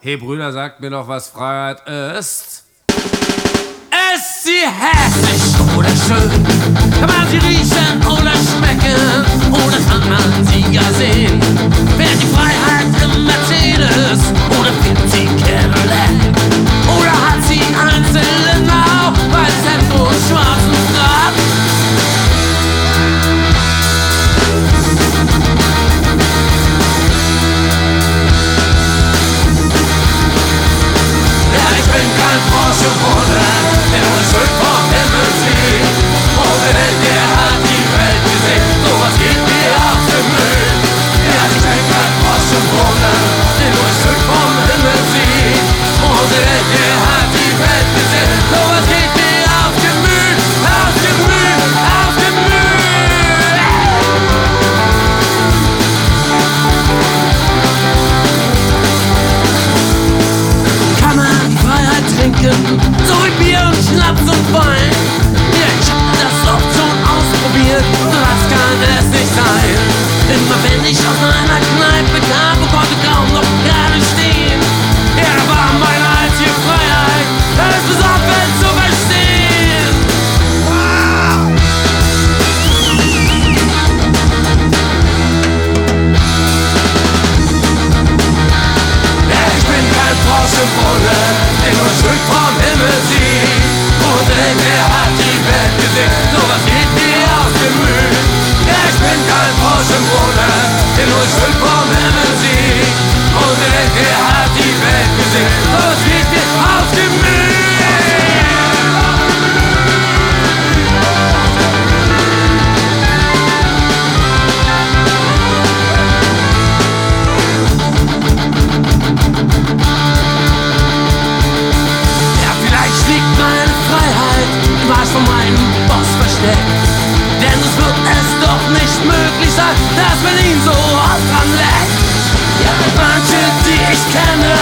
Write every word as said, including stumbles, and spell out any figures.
Hey Brüder, sagt mir doch, was Freiheit ist. Ist sie hässlich oder schön? Kann man sie riechen oder schmecken? Oder kann man sie ja sehen? Wäre die Freiheit im Mercedes oder fährt sie Cadillac? Oder hat sie einen Zylinder, weiß Hemd und schwarzen Frack? Ich bin kein Porsche-Bruder, der nur schön vom Himmel fliegt. Und denn der hat die Welt gesehen, sowas geht mir auf den Müll. Ja, ich bin kein Porsche-Bruder, der nur schön vom Himmel fliegt. Und denn der hat die Welt gesehen, sowas geht mir auf den Müll, auf den Müll, auf den Müll. Kann man die Freiheit trinken, so wie Bier und Schnaps und Wein? Ja, ich hab das oft schon ausprobiert, das kann es nicht sein. Immer wenn ich aus meiner Kneipe kam, konnte kaum noch gerade stehen. Ja, da war meine einzige Freiheit, das besoffen zu verstehen. Wow. Ja, ich bin kein Porsche-Bruder, der nur schön vom Himmel sieht. Und denn der hat die Welt gesehen, sowas geht mir aus dem Müll. Ja, ich bin kein Porsche-Bruder, der nur schön vom Himmel sieht. Und denn der hat die Welt gesehen, sowas geht mir aus dem Müll. Von meinem Boss versteckt. Denn es wird es doch nicht möglich sein, dass man ihn so oft dran leckt. Ja, manche, die ich kenne,